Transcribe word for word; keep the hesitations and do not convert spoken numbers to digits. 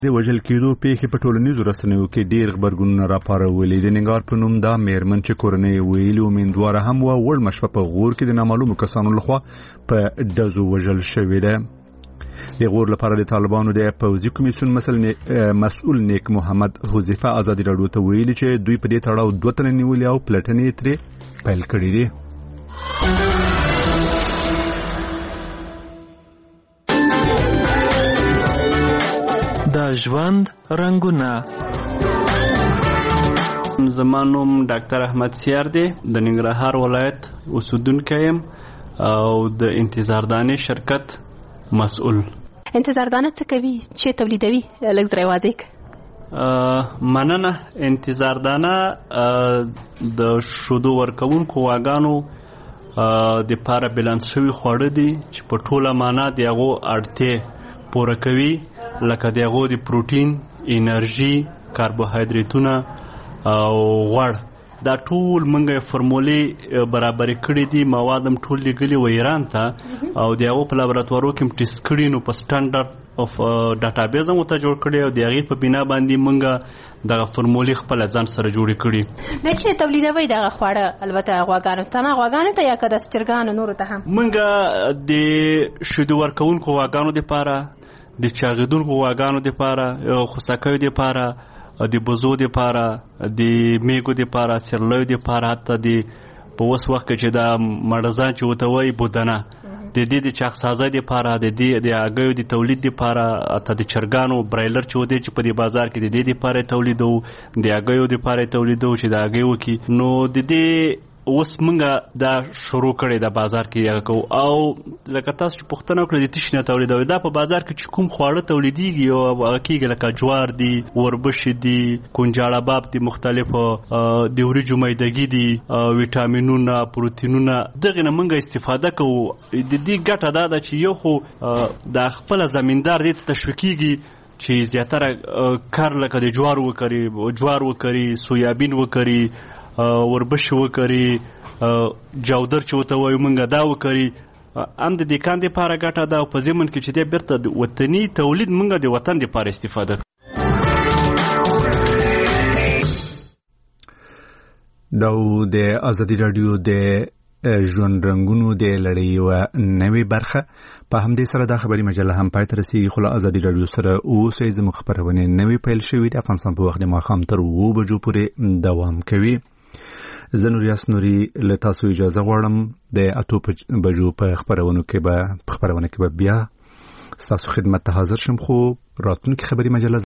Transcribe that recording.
د وژل کېدو پیښې په ټولنیزو رسنیو کې ډېر غبرګونونه راپارولي. د ننګرهار په نوم دا مېرمن چې کورنۍ ویلي امیندواره هم وه، وړمه شپه په غور کې د نامعلومو کسانو لخوا په ډزو وژل شوې ده. د غور لپاره د طالبانو د پوځي کمیسیون مسؤل نیک محمد حذیفه ازادي راډیو ته ویلي چې دوی په دې تړاو دوه تنه نیولي او پلټنې ترې پیل کړې دي. د ژوند رنگونه. زما نوم ډاکټر احمد سیار دی، د ننګرهار ولایت اوسیدونکی یم او د انتظاردانې شرکت مسؤل. انتظاردانه څه کوي؟ چې تولیدوي؟ لږ زړه واضح ک. مننه. انتظاردانه د شودو ورکوونکو غواګانو د پاره بیلانس شوي خواړه دي چې په ټوله معنا د هغو اړتیا پوره کوي، لکه د هغو د پروټین، انرژي، کاربوهایدریتونه او غوړ. دا ټول موږ فرمولې برابرې کړي دي، مواد هم ټول لیږلي و ایران ته او د هغو په لابراتوارو کې هم ټیسټ کړي، نو په سټنډرډ اف ډاټابیز هم ورته جوړ کړي او د هغې په بنا باندې موږ دغه فرمولې خپله ځان سره جوړې کړي. د چې تولیدوئ دغه خواړه البته غواګانو ته نه، غواګانو ته یا که د چرګانو نورو ته هم؟ موږ د شیدو ورکوونکو غواګانو دپاره، د چاغېدونکو غواګانو دپاره، خوسکیو دپاره، د بزو دپاره، د میږو دپاره، سیرلیو دپاره، حتی د په اوس وخت کې چې دا مړزان چې ورته وایي بودنه، د دې د چاغسازۍ دپاره، د دې د هګیو د تولید دپاره، حتی د چرګانو برایلر چې ودی چې په دې بازار کې د دې دپاره یې تولیدوو، د هګیو دپاره یې تولیدوو چې د هګۍ وکړي. نو د دې اوس موږ دا شروع کړی د بازار کې هغه کوو. او لکه تاسو چې پوښتنه وکړه د تشي نه تولیدوي، دا په بازار کې چې کوم خواړه تولیدېږي او هغه کېږي لکه جوار دي، وربشې دي، کنجاړه باب دي، مختلفو د وریجو میدګي دي، ویټامینونه، پروتینونه، دغې نه موږ استفاده کوو. د دې ګټه دا ده چې یو خو د خپله زمیندار دې ته تشویقېږي چې زیاتره کار لکه د جوار وکړي، جوار وکړي، سویابین وکړي، وربشې وکړي، جودر چې ورته وایو موږ دا وکړي. هم د دیکان دپاره ګټه ده او په ضمن کې چې دی بیرته د وطني تولید موږ د وطن دپاره استفاده کوو. دا د ازادي راډیو د ژوند رنګونو د لړۍ یوه نوې برخه. په همدې سره دا خبري مجله هم پای ته رسېږي، خو له ازادي راډیو سره اوسئ. زموږ خپرونې نوې پیل شوې د افغانستان په وخت د ماښام تر اوو بجو پورې دوام کوي. زه نوریاس نوري له تاسو اجازه غواړم. د اتو بجو په خپرونو کې به په خپرونه کې به بیا ستاسو خدمت ته حاضر شم، خو راتلونکې خبري مجله